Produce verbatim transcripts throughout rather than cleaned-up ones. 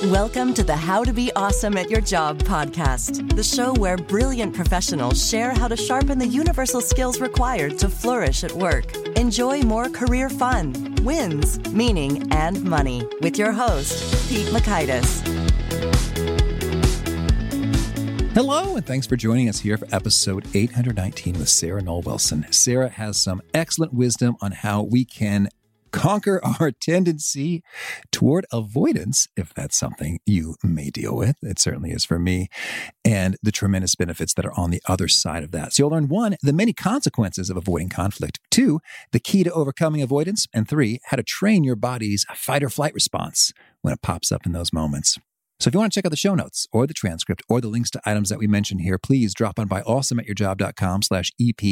Welcome to the How to Be Awesome at Your Job podcast, the show where brilliant professionals share how to sharpen the universal skills required to flourish at work. Enjoy more career fun, wins, meaning, and money with your host, Pete Mockaitis. Hello, and thanks for joining us here for episode eight hundred nineteen with Sarah Noel Wilson. Sarah has some excellent wisdom on how we can conquer our tendency toward avoidance, if that's something you may deal with. It certainly is for me, and the tremendous benefits that are on the other side of that. So you'll learn, one, the many consequences of avoiding conflict, two, the key to overcoming avoidance, and three, how to train your body's fight or flight response when it pops up in those moments. So if you want to check out the show notes or the transcript or the links to items that we mentioned here, please drop on by awesomeatyourjob.com slash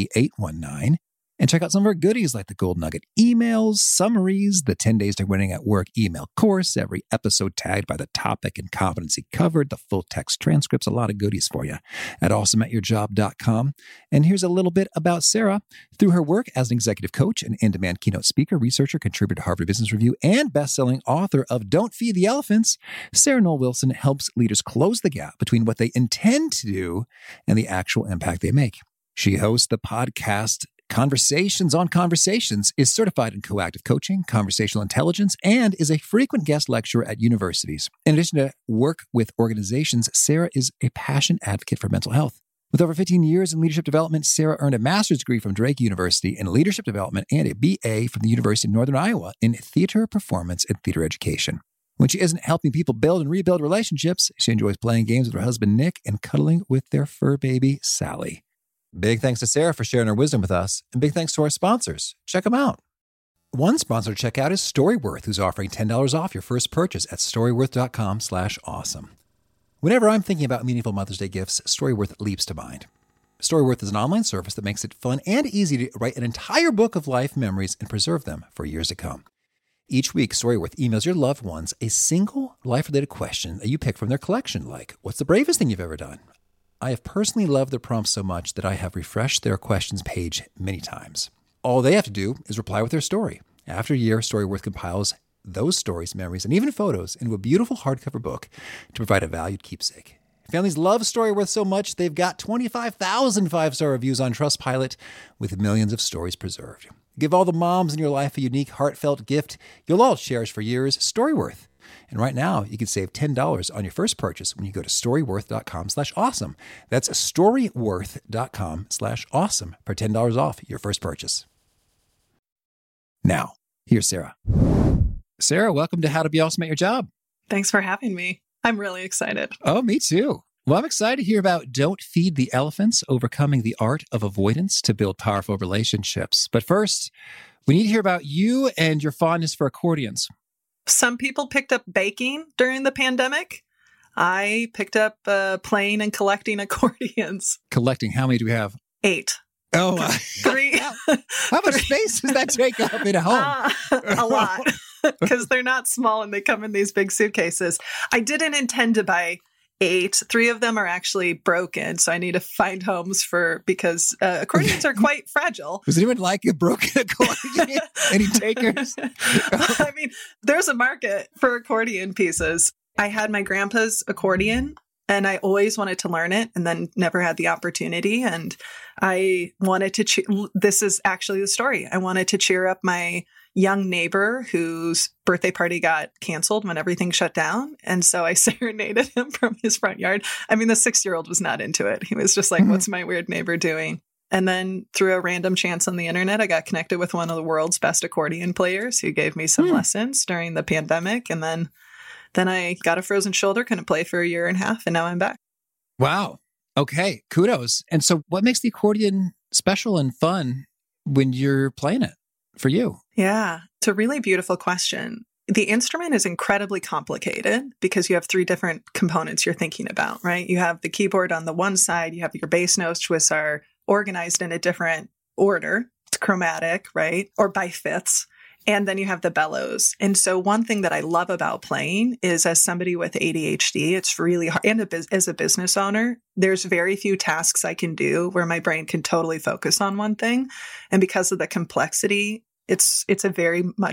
EP819 and check out some of our goodies like the Gold Nugget emails, summaries, the ten days to Winning at Work email course, every episode tagged by the topic and competency covered, the full text transcripts, a lot of goodies for you at awesome at your job dot com. And here's a little bit about Sarah. Through her work as an executive coach, an in-demand keynote speaker, researcher, contributor to Harvard Business Review, and best-selling author of Don't Feed the Elephants, Sarah Noel Wilson helps leaders close the gap between what they intend to do and the actual impact they make. She hosts the podcast Conversations on Conversations, is certified in coactive coaching, conversational intelligence, and is a frequent guest lecturer at universities. In addition to work with organizations, Sarah is a passionate advocate for mental health. With over fifteen years in leadership development, Sarah earned a master's degree from Drake University in leadership development and a B A from the University of Northern Iowa in theater performance and theater education. When she isn't helping people build and rebuild relationships, she enjoys playing games with her husband, Nick, and cuddling with their fur baby, Sally. Big thanks to Sarah for sharing her wisdom with us, and big thanks to our sponsors. Check them out. One sponsor to check out is Storyworth, who's offering ten dollars off your first purchase at storyworth.com slash awesome. Whenever I'm thinking about meaningful Mother's Day gifts, Storyworth leaps to mind. Storyworth is an online service that makes it fun and easy to write an entire book of life memories and preserve them for years to come. Each week, Storyworth emails your loved ones a single life-related question that you pick from their collection, like, what's the bravest thing you've ever done? I have personally loved their prompts so much that I have refreshed their questions page many times. All they have to do is reply with their story. After a year, Storyworth compiles those stories, memories, and even photos into a beautiful hardcover book to provide a valued keepsake. Families love Storyworth so much, they've got twenty-five thousand five-star reviews on Trustpilot with millions of stories preserved. Give all the moms in your life a unique, heartfelt gift you'll all cherish for years, Storyworth. And right now, you can save ten dollars on your first purchase when you go to storyworth.com slash awesome. That's storyworth.com slash awesome for ten dollars off your first purchase. Now, here's Sarah. Sarah, welcome to How to Be Awesome at Your Job. Thanks for having me. I'm really excited. Oh, me too. Well, I'm excited to hear about Don't Feed the Elephants, Overcoming the Art of Avoidance to Build Powerful Relationships. But first, we need to hear about you and your fondness for accordions. Some people picked up baking during the pandemic. I picked up uh, playing and collecting accordions. Collecting, how many do we have? Eight. Oh, uh, three. How much space does that take up in a home? Uh, a lot, because they're not small and they come in these big suitcases. I didn't intend to buy eight. Three of them are actually broken, so I need to find homes for, because uh, accordions are quite fragile. Does anyone like a broken accordion? Any takers? I mean, there's a market for accordion pieces. I had my grandpa's accordion, and I always wanted to learn it and then never had the opportunity. And I wanted to, che- this is actually the story. I wanted to cheer up my young neighbor whose birthday party got canceled when everything shut down. And so I serenaded him from his front yard. I mean, the six-year-old was not into it. He was just like, mm-hmm. What's my weird neighbor doing? And then through a random chance on the internet, I got connected with one of the world's best accordion players who gave me some mm. lessons during the pandemic. And then, then I got a frozen shoulder, couldn't play for a year and a half, and now I'm back. Wow. Okay. Kudos. And so what makes the accordion special and fun when you're playing it for you? Yeah, it's a really beautiful question. The instrument is incredibly complicated because you have three different components you're thinking about, right? You have the keyboard on the one side, you have your bass notes, which are organized in a different order. It's chromatic, right? Or by fifths. And then you have the bellows. And so one thing that I love about playing is, as somebody with A D H D, it's really hard. And a, as a business owner, there's very few tasks I can do where my brain can totally focus on one thing. And because of the complexity, it's it's a very much a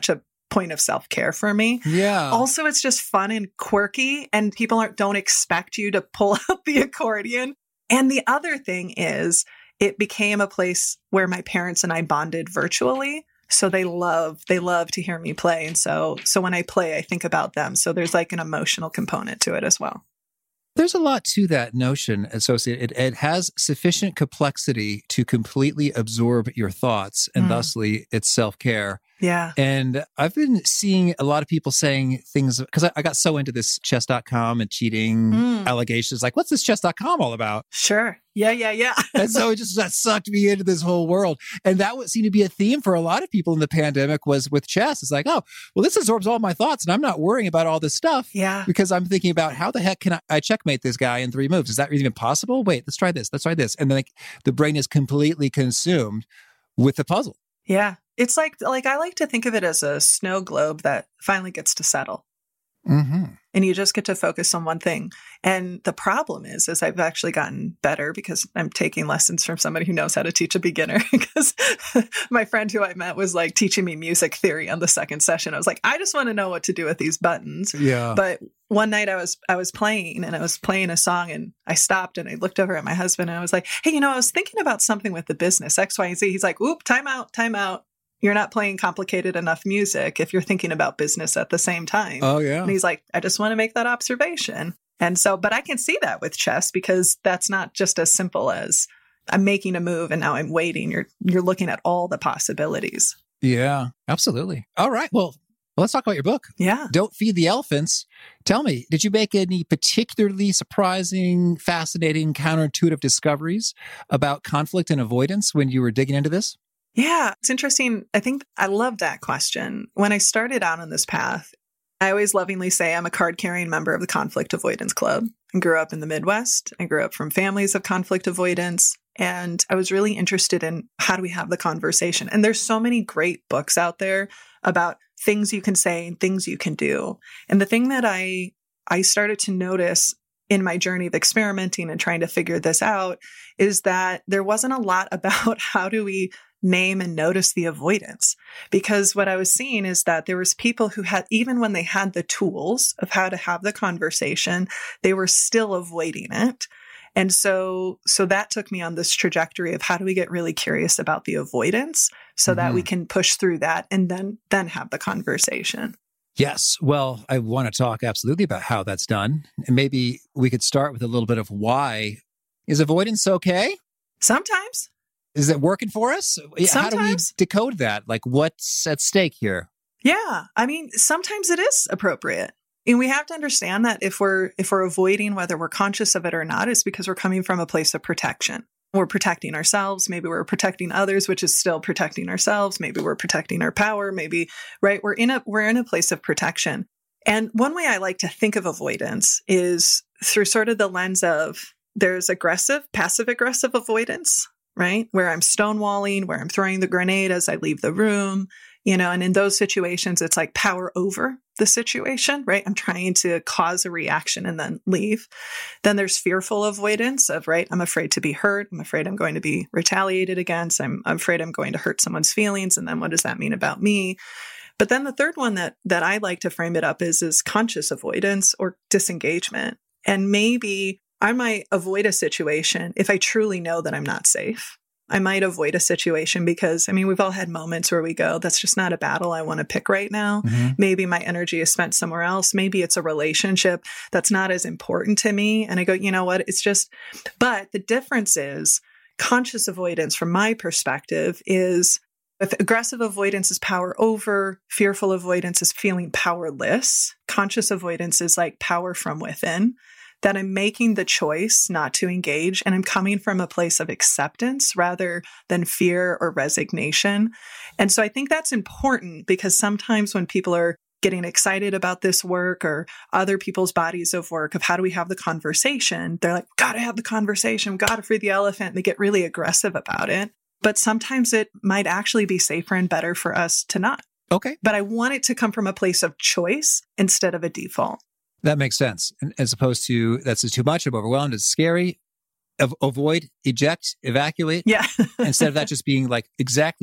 point of self-care for me. Yeah. Also, it's just fun and quirky, and people aren't, don't expect you to pull out the accordion. And the other thing is, it became a place where my parents and I bonded virtually. So they love, they love to hear me play. And so, so when I play, I think about them. So there's like an emotional component to it as well. There's a lot to that notion associated. It, it has sufficient complexity to completely absorb your thoughts, and mm. thusly it's self-care. Yeah. And I've been seeing a lot of people saying things, because I, I got so into this chess dot com and cheating mm. allegations. Like, what's this chess dot com all about? Sure. Yeah, yeah, yeah. And so it just that sucked me into this whole world. And that would seem to be a theme for a lot of people in the pandemic was with chess. It's like, oh, well, this absorbs all my thoughts and I'm not worrying about all this stuff. Yeah. Because I'm thinking about how the heck can I, I checkmate this guy in three moves? Is that even possible? Wait, let's try this. Let's try this. And then like, the brain is completely consumed with the puzzle. Yeah. It's like, like I like to think of it as a snow globe that finally gets to settle. Mm-hmm. And you just get to focus on one thing. And the problem is, is I've actually gotten better because I'm taking lessons from somebody who knows how to teach a beginner. Because my friend who I met was like teaching me music theory on the second session. I was like, I just want to know what to do with these buttons. Yeah. But one night I was, I was playing and I was playing a song and I stopped and I looked over at my husband and I was like, hey, you know, I was thinking about something with the business X, Y, and Z. He's like, oop, time out, time out. You're not playing complicated enough music if you're thinking about business at the same time. Oh, yeah. And he's like, I just want to make that observation. And so, but I can see that with chess because that's not just as simple as I'm making a move and now I'm waiting. You're you're looking at all the possibilities. Yeah, absolutely. All right. Well, let's talk about your book. Yeah. Don't Feed the Elephants. Tell me, did you make any particularly surprising, fascinating, counterintuitive discoveries about conflict and avoidance when you were digging into this? Yeah, it's interesting. I think I love that question. When I started out on this path, I always lovingly say I'm a card-carrying member of the Conflict Avoidance Club. I grew up in the Midwest. I grew up from families of conflict avoidance. And I was really interested in how do we have the conversation? And there's so many great books out there about things you can say and things you can do. And the thing that I I started to notice in my journey of experimenting and trying to figure this out is that there wasn't a lot about how do we name and notice the avoidance. Because what I was seeing is that there was people who had, even when they had the tools of how to have the conversation, they were still avoiding it. And so, so that took me on this trajectory of how do we get really curious about the avoidance so mm-hmm. that we can push through that and then, then have the conversation. Yes. Well, I want to talk absolutely about how that's done. And maybe we could start with a little bit of why. Is avoidance okay? Sometimes. Is it working for us? Sometimes. How do we decode that? Like, what's at stake here? Yeah. I mean, sometimes it is appropriate. And we have to understand that if we're if we're avoiding, whether we're conscious of it or not, it's because we're coming from a place of protection. We're protecting ourselves. Maybe we're protecting others, which is still protecting ourselves. Maybe we're protecting our power. Maybe, right? We're in a we're in a place of protection. And one way I like to think of avoidance is through sort of the lens of there's aggressive, passive aggressive avoidance, right? Where I'm stonewalling, where I'm throwing the grenade as I leave the room, you know, and in those situations, it's like power over the situation, right? I'm trying to cause a reaction and then leave. Then there's fearful avoidance of, right? I'm afraid to be hurt. I'm afraid I'm going to be retaliated against. I'm, I'm afraid I'm going to hurt someone's feelings. And then what does that mean about me? But then the third one that, that I like to frame it up is, is conscious avoidance or disengagement. And maybe I might avoid a situation if I truly know that I'm not safe. I might avoid a situation because, I mean, we've all had moments where we go, that's just not a battle I want to pick right now. Mm-hmm. Maybe my energy is spent somewhere else. Maybe it's a relationship that's not as important to me. And I go, you know what? It's just, but the difference is conscious avoidance from my perspective is if aggressive avoidance is power over, fearful avoidance is feeling powerless. Conscious avoidance is like power from within. That I'm making the choice not to engage and I'm coming from a place of acceptance rather than fear or resignation. And so I think that's important because sometimes when people are getting excited about this work or other people's bodies of work of how do we have the conversation, they're like, gotta have the conversation, gotta free the elephant. And they get really aggressive about it. But sometimes it might actually be safer and better for us to not. Okay. But I want it to come from a place of choice instead of a default. That makes sense. As opposed to, that's too much, I'm overwhelmed, it's scary. Av- avoid, eject, evacuate. Yeah. Instead of that just being like exactly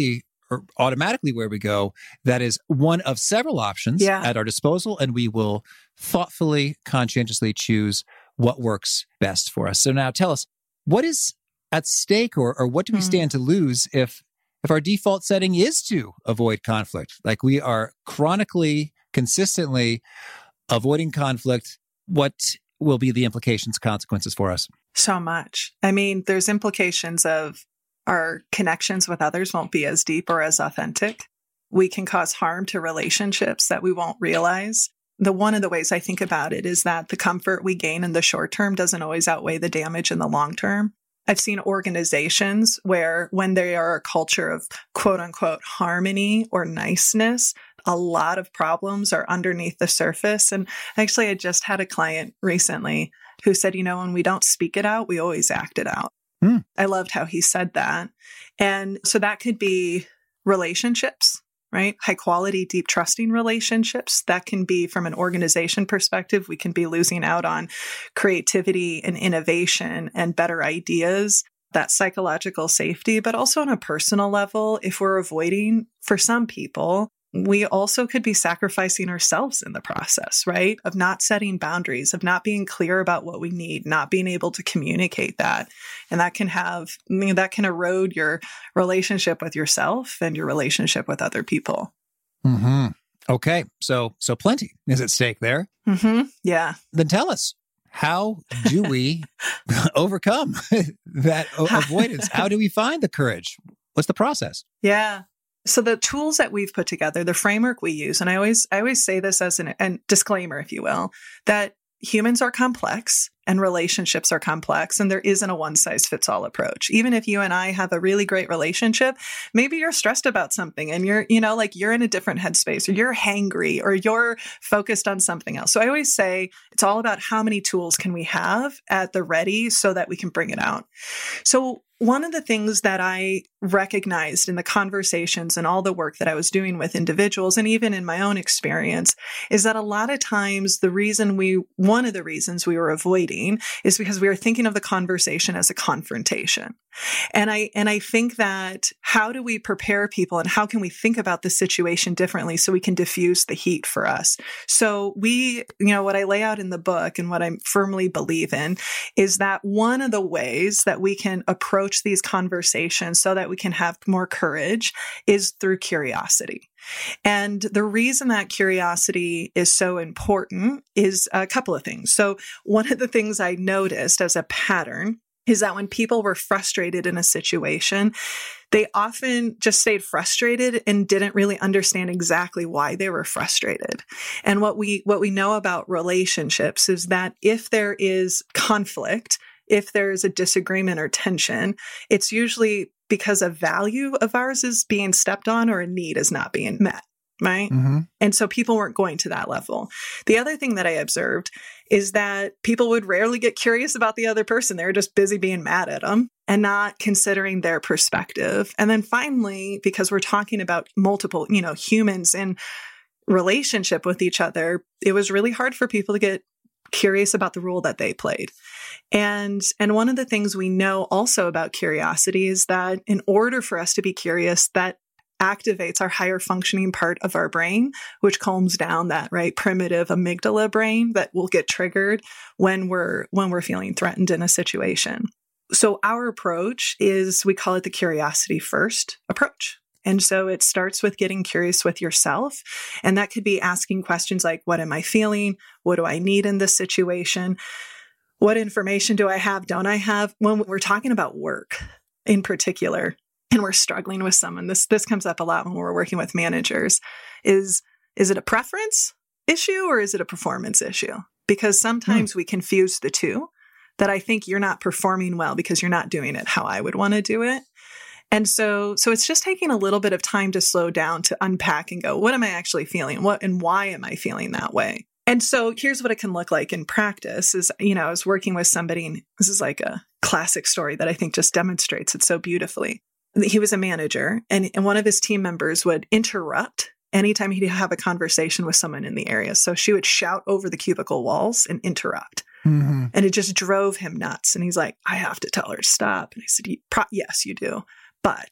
or automatically where we go. That is one of several options yeah. at our disposal, and we will thoughtfully, conscientiously choose what works best for us. So now tell us, what is at stake, or, or what do we stand to lose if if our default setting is to avoid conflict? Like we are chronically, consistently avoiding conflict. What will be the implications, consequences for us? So much. I mean, there's implications of our connections with others won't be as deep or as authentic. We can cause harm to relationships that we won't realize. The one of the ways I think about it is that the comfort we gain in the short term doesn't always outweigh the damage in the long term. I've seen organizations where when they are a culture of quote unquote harmony or niceness, a lot of problems are underneath the surface. And actually, I just had a client recently who said, you know, when we don't speak it out, we always act it out. Hmm. I loved how he said that. And so that could be relationships, right? High quality, deep trusting relationships. That can be from an organization perspective. We can be losing out on creativity and innovation and better ideas, that psychological safety, but also on a personal level, if we're avoiding, for some people, we also could be sacrificing ourselves in the process, right? Of not setting boundaries, of not being clear about what we need, not being able to communicate that. And that can have, I mean, that can erode your relationship with yourself and your relationship with other people. Mm-hmm. Okay. So, so plenty is at stake there. Mm-hmm. Yeah. Then tell us, how do we overcome that avoidance? How do we find the courage? What's the process? Yeah. So the tools that we've put together, the framework we use, and I always, I always say this as an, a disclaimer, if you will, that humans are complex and relationships are complex, and there isn't a one size fits all approach. Even if you and I have a really great relationship, maybe you're stressed about something and you're, you know, like you're in a different headspace, or you're hangry, or you're focused on something else. So I always say it's all about how many tools can we have at the ready so that we can bring it out. So one of the things that I recognized in the conversations and all the work that I was doing with individuals, and even in my own experience, is that a lot of times the reason we, one of the reasons we were avoiding is because we were thinking of the conversation as a confrontation. And I, and I think that how do we prepare people, and how can we think about the situation differently so we can diffuse the heat for us? So we, you know, what I lay out in the book and what I firmly believe in is that one of the ways that we can approach these conversations so that we can have more courage is through curiosity. And the reason that curiosity is so important is a couple of things. So one of the things I noticed as a pattern is that when people were frustrated in a situation, they often just stayed frustrated and didn't really understand exactly why they were frustrated. And what we what we know about relationships is that if there is conflict, if there's a disagreement or tension, it's usually because a value of ours is being stepped on or a need is not being met, right? Mm-hmm. And so people weren't going to that level. The other thing that I observed is that people would rarely get curious about the other person. They were just busy being mad at them and not considering their perspective. And then finally, because we're talking about multiple, you know, humans in relationship with each other, it was really hard for people to get curious about the role that they played. And, and one of the things we know also about curiosity is that in order for us to be curious, that activates our higher functioning part of our brain, which calms down that, right, primitive amygdala brain that will get triggered when we're, when we're feeling threatened in a situation. So our approach is, we call it the curiosity first approach. And so it starts with getting curious with yourself. And that could be asking questions like, what am I feeling? What do I need in this situation? What information do I have? Don't I have? When we're talking about work in particular, and we're struggling with someone, this, this comes up a lot when we're working with managers, is, is it a preference issue or is it a performance issue? Because sometimes hmm. we confuse the two, that I think you're not performing well because you're not doing it how I would want to do it. And so, so it's just taking a little bit of time to slow down, to unpack and go, what am I actually feeling? What, and why am I feeling that way? And so here's what it can look like in practice is, you know, I was working with somebody, and this is like a classic story that I think just demonstrates it so beautifully. He was a manager, and, and one of his team members would interrupt anytime he'd have a conversation with someone in the area. So she would shout over the cubicle walls and interrupt. Mm-hmm. And it just drove him nuts. And he's like, I have to tell her to stop. And I said, yes, you do. But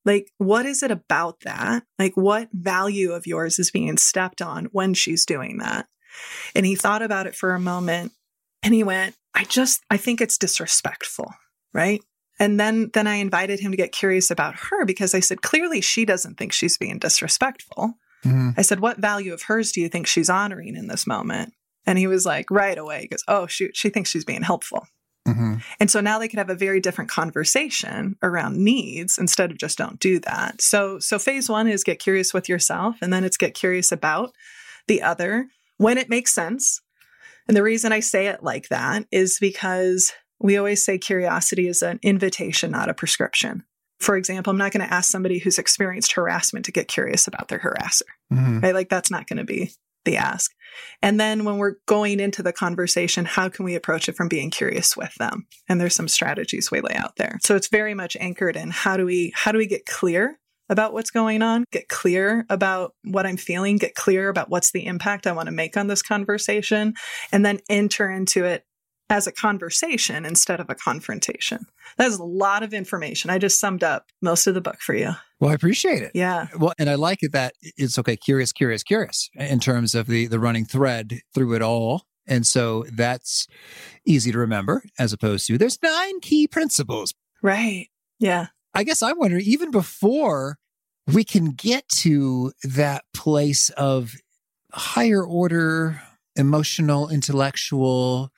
Like, what is it about that? Like, what value of yours is being stepped on when she's doing that? And he thought about it for a moment and he went, I just, I think it's disrespectful, right? And then, then I invited him to get curious about her because I said, clearly she doesn't think she's being disrespectful. Mm-hmm. I said, what value of hers do you think she's honoring in this moment? And he was like, right away, he goes, oh, shoot, she thinks she's being helpful. Mm-hmm. And so now they could have a very different conversation around needs instead of just don't do that. So, so phase one is get curious with yourself, and then it's get curious about the other when it makes sense. And the reason I say it like that is because we always say curiosity is an invitation, not a prescription. For example, I'm not going to ask somebody who's experienced harassment to get curious about their harasser, mm-hmm. right? Like that's not going to be the ask. And then when we're going into the conversation, how can we approach it from being curious with them? And there's some strategies we lay out there. So it's very much anchored in how do we, how do we get clear about what's going on, get clear about what I'm feeling, get clear about what's the impact I want to make on this conversation, and then enter into it as a conversation instead of a confrontation. That is a lot of information. I just summed up most of the book for you. Well, I appreciate it. Yeah. Well, and I like it that it's okay, curious, curious, curious in terms of the, the running thread through it all. And so that's easy to remember as opposed to there's nine key principles. Right. Yeah. I guess I'm wondering, even before we can get to that place of higher order, emotional, intellectual,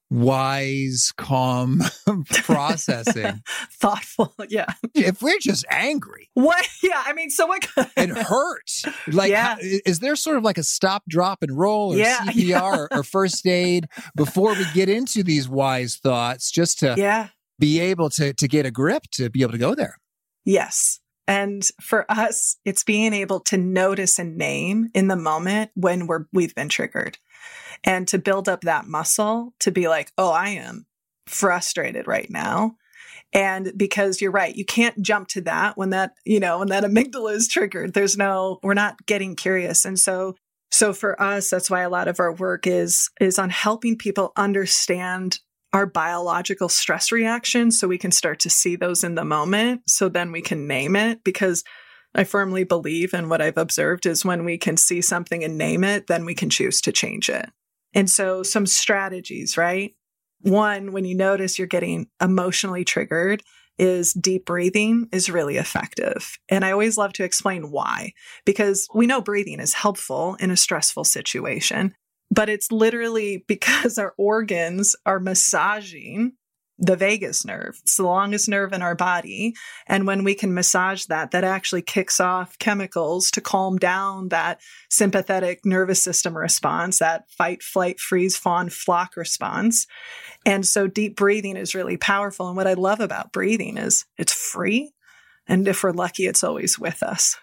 wise, calm processing. Thoughtful, yeah. If we're just angry. What? Yeah, I mean, so what? It hurts. Like, yeah. how, is there sort of like a stop, drop, and roll or yeah, C P R yeah. or, or first aid before we get into these wise thoughts just to yeah. be able to, to get a grip, to be able to go there? Yes. And for us, it's being able to notice and name in the moment when we're, we've been triggered. And to build up that muscle to be like, oh, I am frustrated right now. And because you're right, you can't jump to that when that, you know, when that amygdala is triggered. There's no, we're not getting curious. And so, so for us, that's why a lot of our work is, is on helping people understand our biological stress reactions so we can start to see those in the moment. So then we can name it, because I firmly believe, and what I've observed is when we can see something and name it, then we can choose to change it. And so some strategies, right? One, when you notice you're getting emotionally triggered, is deep breathing is really effective. And I always love to explain why, because we know breathing is helpful in a stressful situation, but it's literally because our organs are massaging the vagus nerve. It's the longest nerve in our body. And when we can massage that, that actually kicks off chemicals to calm down that sympathetic nervous system response, that fight, flight, freeze, fawn, flock response. And so deep breathing is really powerful. And what I love about breathing is it's free. And if we're lucky, it's always with us.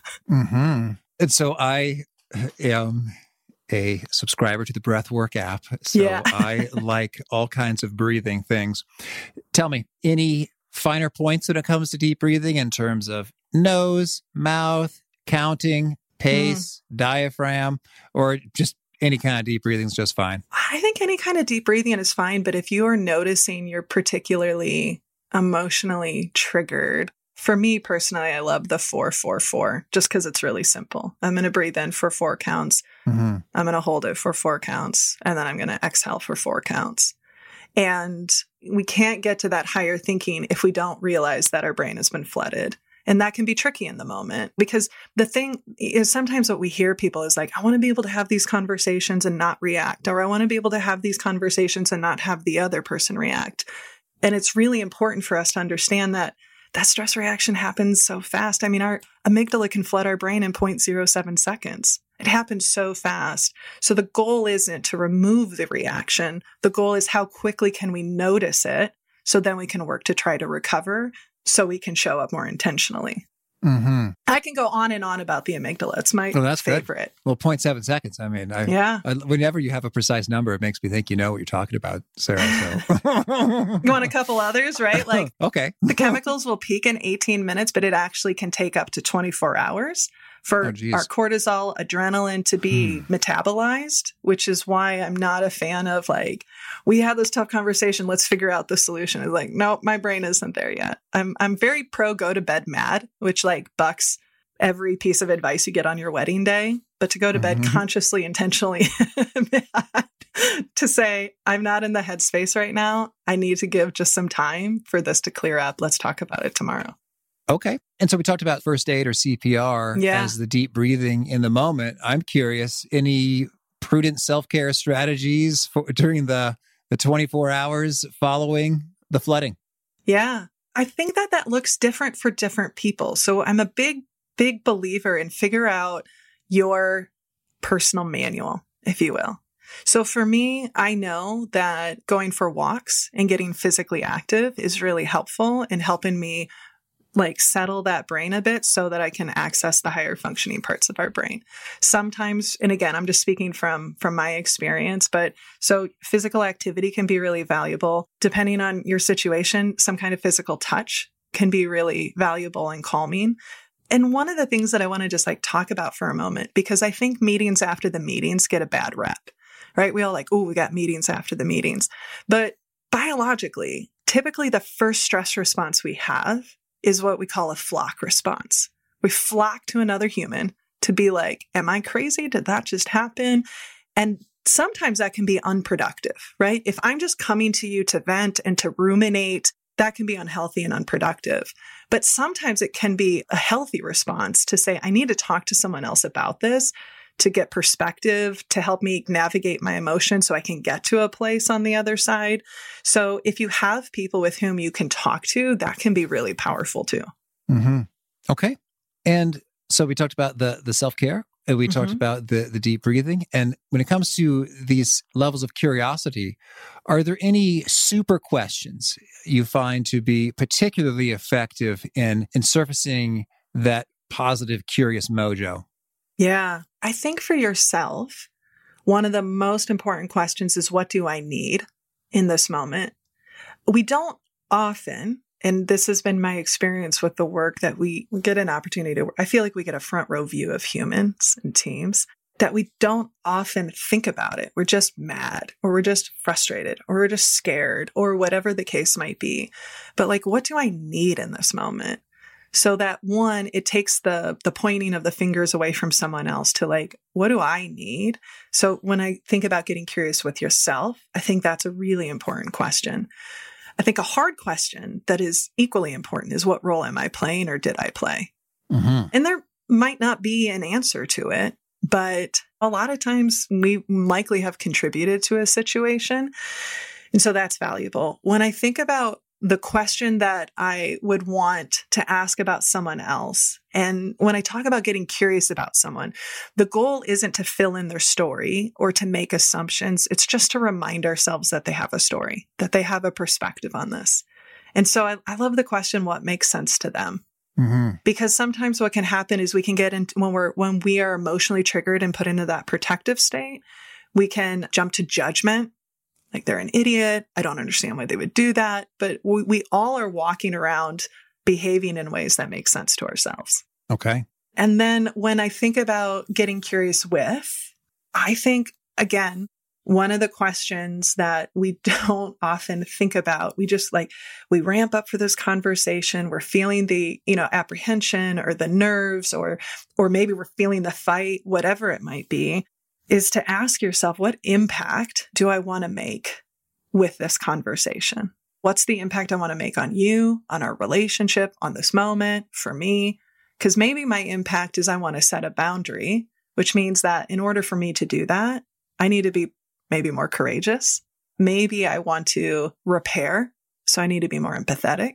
Mm-hmm. And so I am a subscriber to the Breathwork app. So yeah. I like all kinds of breathing things. Tell me, any finer points when it comes to deep breathing in terms of nose, mouth, counting, pace, mm. diaphragm, or just any kind of deep breathing is just fine? I think any kind of deep breathing is fine. But if you are noticing you're particularly emotionally triggered, for me personally, I love the four, four, four, just because it's really simple. I'm going to breathe in for four counts. Mm-hmm. I'm going to hold it for four counts. And then I'm going to exhale for four counts. And we can't get to that higher thinking if we don't realize that our brain has been flooded. And that can be tricky in the moment, because the thing is sometimes what we hear people is like, I want to be able to have these conversations and not react, or I want to be able to have these conversations and not have the other person react. And it's really important for us to understand that that stress reaction happens so fast. I mean, our amygdala can flood our brain in zero point zero seven seconds. It happens so fast. So the goal isn't to remove the reaction. The goal is how quickly can we notice it, so then we can work to try to recover so we can show up more intentionally. Mm-hmm. I can go on and on about the amygdala. It's my well, that's favorite. Good. Well, zero point seven seconds. I mean, I, yeah. I, whenever you have a precise number, it makes me think you know what you're talking about, Sarah. So. You want a couple others, right? Like, okay. The chemicals will peak in eighteen minutes, but it actually can take up to twenty-four hours for Oh, our geez. cortisol, adrenaline to be Hmm. metabolized, which is why I'm not a fan of like, we had this tough conversation, let's figure out the solution. It's like, no, my brain isn't there yet. I'm I'm very pro go to bed mad, which like bucks every piece of advice you get on your wedding day. But to go to bed Mhm. consciously, intentionally mad, to say, I'm not in the headspace right now. I need to give just some time for this to clear up. Let's talk about it tomorrow. Okay. And so we talked about first aid or C P R Yeah. as the deep breathing in the moment. I'm curious, any prudent self-care strategies for during the, the twenty-four hours following the flooding? Yeah. I think that that looks different for different people. So I'm a big, big believer in figure out your personal manual, if you will. So for me, I know that going for walks and getting physically active is really helpful in helping me like settle that brain a bit so that I can access the higher functioning parts of our brain. Sometimes, and again, I'm just speaking from, from my experience, but so physical activity can be really valuable. Depending on your situation, some kind of physical touch can be really valuable and calming. And one of the things that I want to just like talk about for a moment, because I think meetings after the meetings get a bad rep, right? We all like, oh, we got meetings after the meetings. But biologically, typically the first stress response we have is what we call a flock response. We flock to another human to be like, am I crazy? Did that just happen? And sometimes that can be unproductive, right? If I'm just coming to you to vent and to ruminate, that can be unhealthy and unproductive. But sometimes it can be a healthy response to say, I need to talk to someone else about this to get perspective, to help me navigate my emotions so I can get to a place on the other side. So if you have people with whom you can talk to, that can be really powerful too. Mm-hmm. Okay. And so we talked about the the self-care, and we talked Mhm. about the the deep breathing. And when it comes to these levels of curiosity, are there any super questions you find to be particularly effective in in surfacing that positive, curious mojo? Yeah. I think for yourself, one of the most important questions is, what do I need in this moment? We don't often, and this has been my experience with the work that we get an opportunity to, I feel like we get a front row view of humans and teams, that we don't often think about it. We're just mad, or we're just frustrated, or we're just scared, or whatever the case might be. But like, what do I need in this moment? So that one, it takes the the pointing of the fingers away from someone else to like, what do I need? So when I think about getting curious with yourself, I think that's a really important question. I think a hard question that is equally important is, what role am I playing, or did I play? Mm-hmm. And there might not be an answer to it, but a lot of times we likely have contributed to a situation. And so that's valuable. When I think about the question that I would want to ask about someone else, and when I talk about getting curious about someone, the goal isn't to fill in their story or to make assumptions. It's just to remind ourselves that they have a story, that they have a perspective on this. And so I, I love the question, what makes sense to them? Mm-hmm. Because sometimes what can happen is we can get into, when we're, when we are emotionally triggered and put into that protective state, we can jump to judgment. Like, they're an idiot. I don't understand why they would do that. But we, we all are walking around behaving in ways that make sense to ourselves. Okay. And then when I think about getting curious with, I think, again, one of the questions that we don't often think about, we just like, we ramp up for this conversation. We're feeling the, you know, apprehension or the nerves, or, or maybe we're feeling the fight, whatever it might be, is to ask yourself, what impact do I want to make with this conversation? What's the impact I want to make on you, on our relationship, on this moment, for me? Because maybe my impact is I want to set a boundary, which means that in order for me to do that, I need to be maybe more courageous. Maybe I want to repair, so I need to be more empathetic.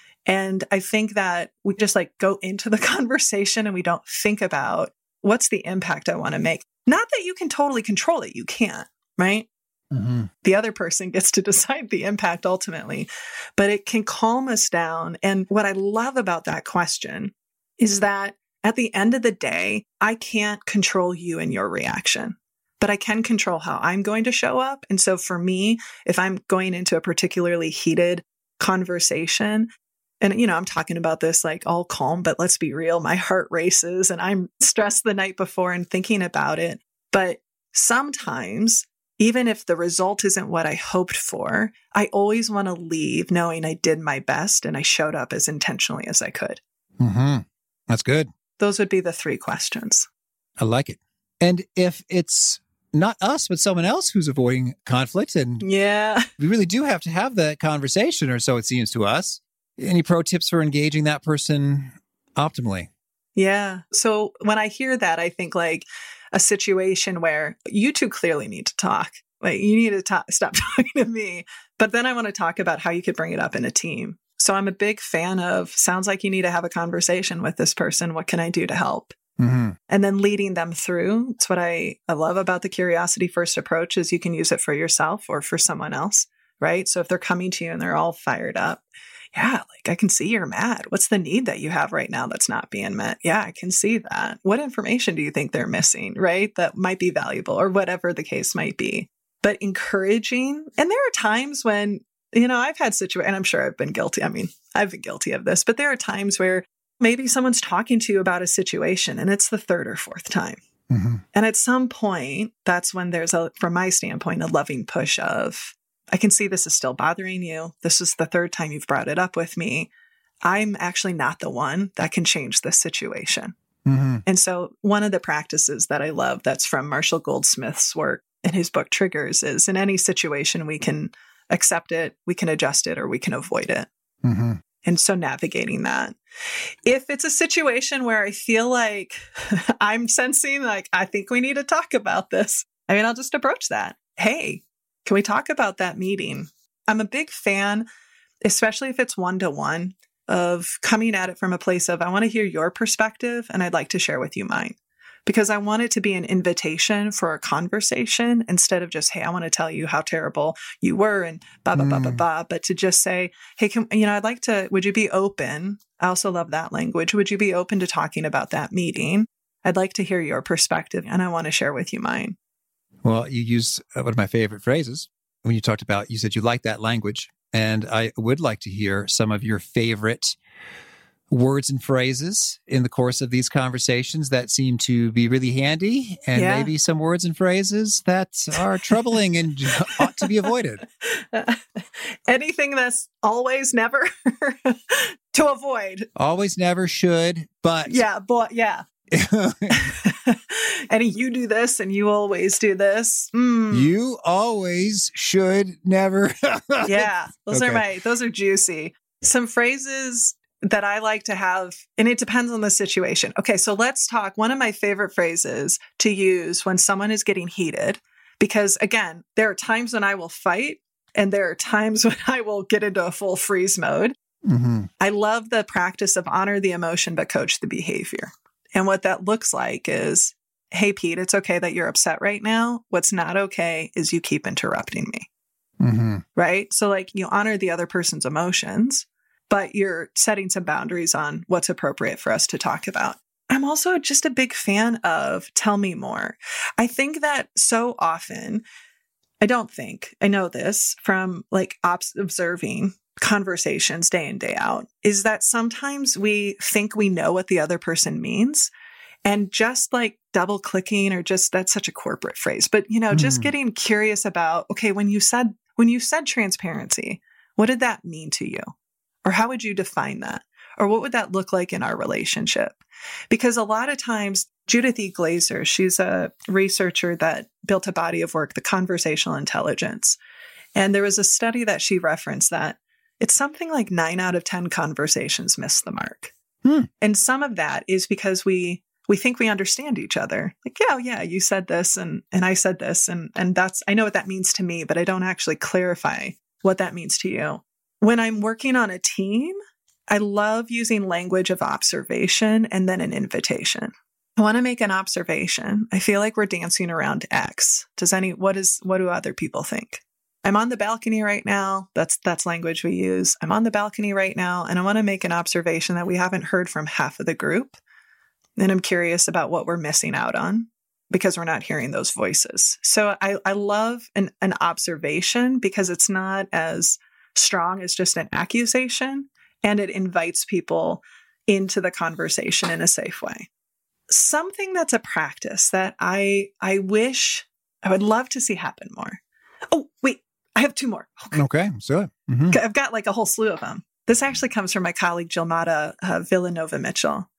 And I think that we just like go into the conversation and we don't think about, what's the impact I want to make? Not that you can totally control it. You can't, right? Mm-hmm. The other person gets to decide the impact ultimately, but it can calm us down. And what I love about that question is that at the end of the day, I can't control you and your reaction, but I can control how I'm going to show up. And so for me, if I'm going into a particularly heated conversation, And, you know, I'm talking about this like all calm, but let's be real. My heart races and I'm stressed the night before and thinking about it. But sometimes, even if the result isn't what I hoped for, I always want to leave knowing I did my best and I showed up as intentionally as I could. Mm-hmm. That's good. Those would be the three questions. I like it. And if it's not us, but someone else who's avoiding conflict, and yeah, we really do have to have that conversation, or so it seems to us. Any pro tips for engaging that person optimally? Yeah. So when I hear that, I think like a situation where you two clearly need to talk. Like you need to talk, stop talking to me. But then I want to talk about how you could bring it up in a team. So I'm a big fan of, sounds like you need to have a conversation with this person. What can I do to help? Mm-hmm. And then leading them through. It's what I, I love about the curiosity first approach is you can use it for yourself or for someone else, right? So if they're coming to you and they're all fired up, yeah, like I can see you're mad. What's the need that you have right now that's not being met? Yeah, I can see that. What information do you think they're missing, right? That might be valuable or whatever the case might be. But encouraging, and there are times when, you know, I've had situations, and I'm sure I've been guilty. I mean, I've been guilty of this, but there are times where maybe someone's talking to you about a situation and it's the third or fourth time. Mm-hmm. And at some point, that's when there's a, from my standpoint, a loving push of, I can see this is still bothering you. This is the third time you've brought it up with me. I'm actually not the one that can change this situation. Mm-hmm. And so one of the practices that I love that's from Marshall Goldsmith's work in his book Triggers is in any situation, we can accept it, we can adjust it, or we can avoid it. Mm-hmm. And so navigating that. If it's a situation where I feel like I'm sensing like, I think we need to talk about this, I mean, I'll just approach that. Hey, can we talk about that meeting? I'm a big fan, especially if it's one-to-one, of coming at it from a place of, I want to hear your perspective and I'd like to share with you mine. Because I want it to be an invitation for a conversation instead of just, hey, I want to tell you how terrible you were and blah, blah, blah, blah, blah. But to just say, hey, can, you know, I'd like to, would you be open? I also love that language. Would you be open to talking about that meeting? I'd like to hear your perspective and I want to share with you mine. Well, you use one of my favorite phrases when you talked about, you said you like that language. And I would like to hear some of your favorite words and phrases in the course of these conversations that seem to be really handy, and yeah. maybe some words and phrases that are troubling and ought to be avoided. Anything that's always, never to avoid. Always, never, should, but. Yeah, but yeah. And you do this and you always do this. Mm. You always, should, never. Yeah, those okay. are my, those are juicy. Some phrases that I like to have, and it depends on the situation. Okay, so let's talk. One of my favorite phrases to use when someone is getting heated, because again, there are times when I will fight and there are times when I will get into a full freeze mode. Mm-hmm. I love the practice of honor the emotion, but coach the behavior. And what that looks like is, hey, Pete, it's okay that you're upset right now. What's not okay is you keep interrupting me. Mm-hmm. Right? So like you honor the other person's emotions, but you're setting some boundaries on what's appropriate for us to talk about. I'm also just a big fan of tell me more. I think that so often, I don't think, I know this from like ops observing conversations day in, day out, is that sometimes we think we know what the other person means. And just like double clicking or just, that's such a corporate phrase, but you know, mm. just getting curious about, okay, when you said, when you said transparency, what did that mean to you? Or how would you define that? Or what would that look like in our relationship? Because a lot of times, Judith E. Glaser, she's a researcher that built a body of work, the conversational intelligence. And there was a study that she referenced that it's something like nine out of ten conversations miss the mark. Hmm. And some of that is because we we think we understand each other. Like, yeah, yeah, you said this and and I said this. And, and that's, I know what that means to me, but I don't actually clarify what that means to you. When I'm working on a team, I love using language of observation and then an invitation. I want to make an observation. I feel like we're dancing around X. Does any, what is, what do other people think? I'm on the balcony right now. That's, that's language we use. I'm on the balcony right now, and I want to make an observation that we haven't heard from half of the group. And I'm curious about what we're missing out on because we're not hearing those voices. So I, I love an, an observation because it's not as strong as just an accusation. and it invites people into the conversation in a safe way. Something that's a practice that I I wish I would love to see happen more. Oh, wait, I have two more. Okay, okay so mm-hmm. I've got like a whole slew of them. This actually comes from my colleague, Gilmata uh, Villanova Mitchell,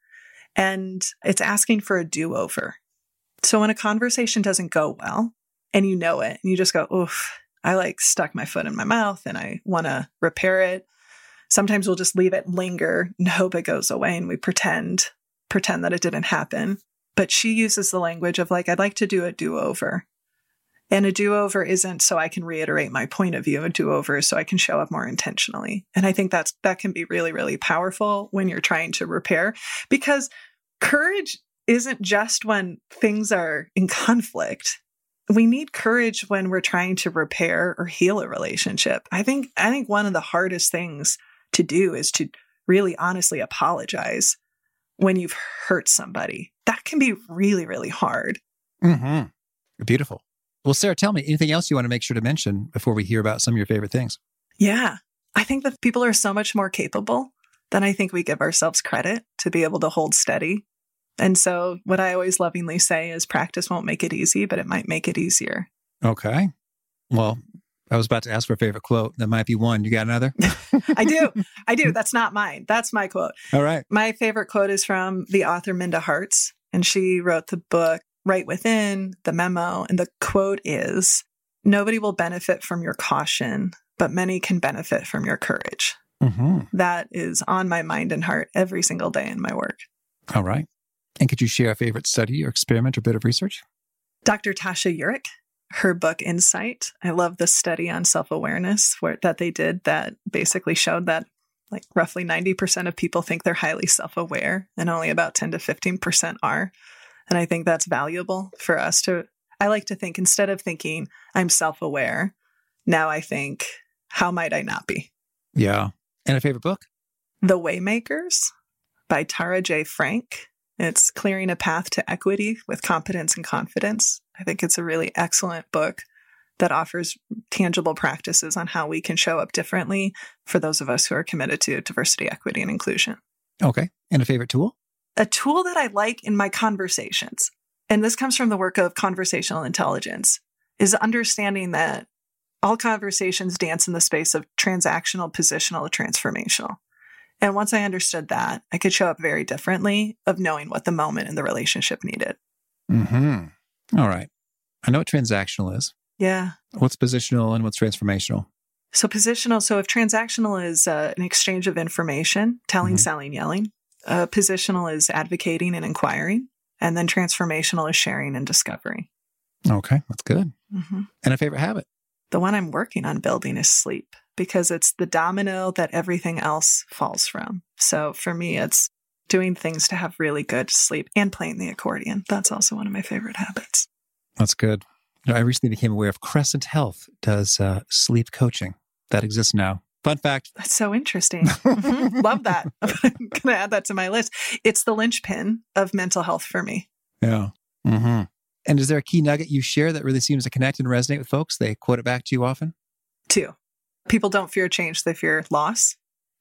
and it's asking for a do-over. So when a conversation doesn't go well and you know it, and you just go, oof, I like stuck my foot in my mouth and I want to repair it. Sometimes we'll just leave it linger and hope it goes away and we pretend, pretend that it didn't happen. But she uses the language of like, I'd like to do a do-over. And a do-over isn't so I can reiterate my point of view. A do-over is so I can show up more intentionally. And I think that's that can be really, really powerful when you're trying to repair, because courage isn't just when things are in conflict. We need courage when we're trying to repair or heal a relationship. I think I think one of the hardest things to do is to really honestly apologize when you've hurt somebody. That can be really, really hard. Mm-hmm. Beautiful. Well, Sarah, tell me, anything else you want to make sure to mention before we hear about some of your favorite things? Yeah. I think that people are so much more capable than I think we give ourselves credit to be able to hold steady. And so what I always lovingly say is practice won't make it easy, but it might make it easier. Okay. Well, I was about to ask for a favorite quote. That might be one. You got another? I do. I do. That's not mine. That's my quote. All right. My favorite quote is from the author Minda Harts, and she wrote the book Right Within, the memo. And the quote is, nobody will benefit from your caution, but many can benefit from your courage. Mm-hmm. That is on my mind and heart every single day in my work. All right. And could you share a favorite study or experiment or bit of research? Doctor Tasha Eurich, her book Insight. I love the study on self-awareness where, that they did that basically showed that like roughly ninety percent of people think they're highly self-aware and only about ten to fifteen percent are. And I think that's valuable for us to, I like to think instead of thinking I'm self-aware, now I think, how might I not be? Yeah. And a favorite book? The Waymakers by Tara J. Frank. It's Clearing a Path to Equity with Competence and Confidence. I think it's a really excellent book that offers tangible practices on how we can show up differently for those of us who are committed to diversity, equity, and inclusion. Okay. And a favorite tool? A tool that I like in my conversations, and this comes from the work of conversational intelligence, is understanding that all conversations dance in the space of transactional, positional, transformational. And once I understood that, I could show up very differently of knowing what the moment in the relationship needed. Mm-hmm. All right. I know what transactional is. Yeah. What's positional and what's transformational? So positional, so if transactional is uh, an exchange of information, telling, Mm-hmm. selling, yelling. Uh, positional is advocating and inquiring. And then transformational is sharing and discovery. Okay. That's good. Mm-hmm. And a favorite habit? The one I'm working on building is sleep, because it's the domino that everything else falls from. So for me, it's doing things to have really good sleep and playing the accordion. That's also one of my favorite habits. That's good. You know, I recently became aware of Crescent Health does uh, sleep coaching. That exists now. Fun fact. That's so interesting. Mm-hmm. Love that. I'm going to add that to my list. It's the linchpin of mental health for me. Yeah. Mm-hmm. And is there a key nugget you share that really seems to connect and resonate with folks? They quote it back to you often? Two. People don't fear change, they fear loss.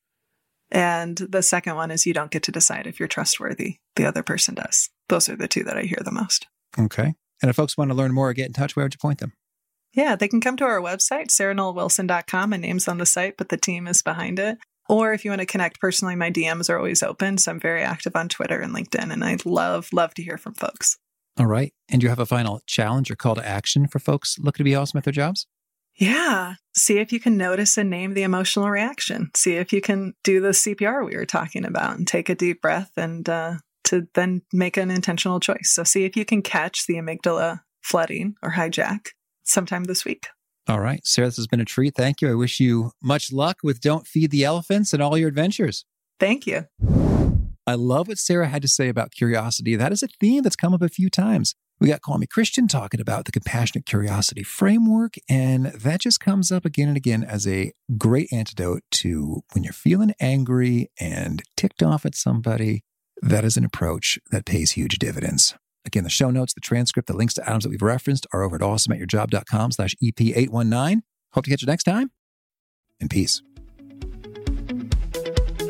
And the second one is you don't get to decide if you're trustworthy. The other person does. Those are the two that I hear the most. Okay. And if folks want to learn more or get in touch, where would you point them? Yeah, they can come to our website, sarah noel wilson dot com. My name's on the site, but the team is behind it. Or if you want to connect personally, my D Ms are always open. So I'm very active on Twitter and LinkedIn, and I'd love, love to hear from folks. All right. And do you have a final challenge or call to action for folks looking to be awesome at their jobs? Yeah. See if you can notice and name the emotional reaction. See if you can do the C P R we were talking about and take a deep breath and uh, to then make an intentional choice. So see if you can catch the amygdala flooding or hijack sometime this week. All right. Sarah, this has been a treat. Thank you. I wish you much luck with Don't Feed the Elephants and all your adventures. Thank you. I love what Sarah had to say about curiosity. That is a theme that's come up a few times. We got Call Me Christian talking about the compassionate curiosity framework, and that just comes up again and again as a great antidote to when you're feeling angry and ticked off at somebody. That is an approach that pays huge dividends. Again, the show notes, the transcript, the links to items that we've referenced are over at awesomeatyourjob.com slash EP819. Hope to catch you next time, and peace.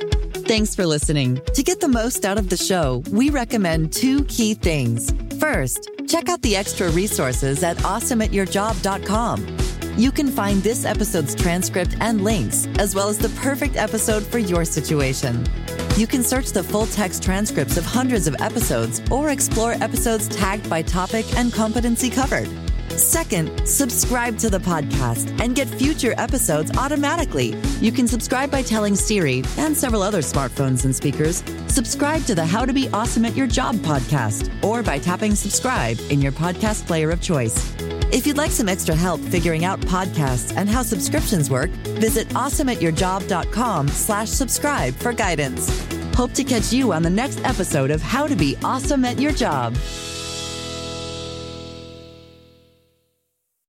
Thanks for listening. To get the most out of the show, we recommend two key things. First, check out the extra resources at awesome at your job dot com. You can find this episode's transcript and links, as well as the perfect episode for your situation. You can search the full-text transcripts of hundreds of episodes or explore episodes tagged by topic and competency covered. Second, subscribe to the podcast and get future episodes automatically. You can subscribe by telling Siri and several other smartphones and speakers, subscribe to the How to Be Awesome at Your Job podcast, or by tapping subscribe in your podcast player of choice. If you'd like some extra help figuring out podcasts and how subscriptions work, visit awesome at your job dot com slash subscribe for guidance. Hope to catch you on the next episode of How to Be Awesome at Your Job.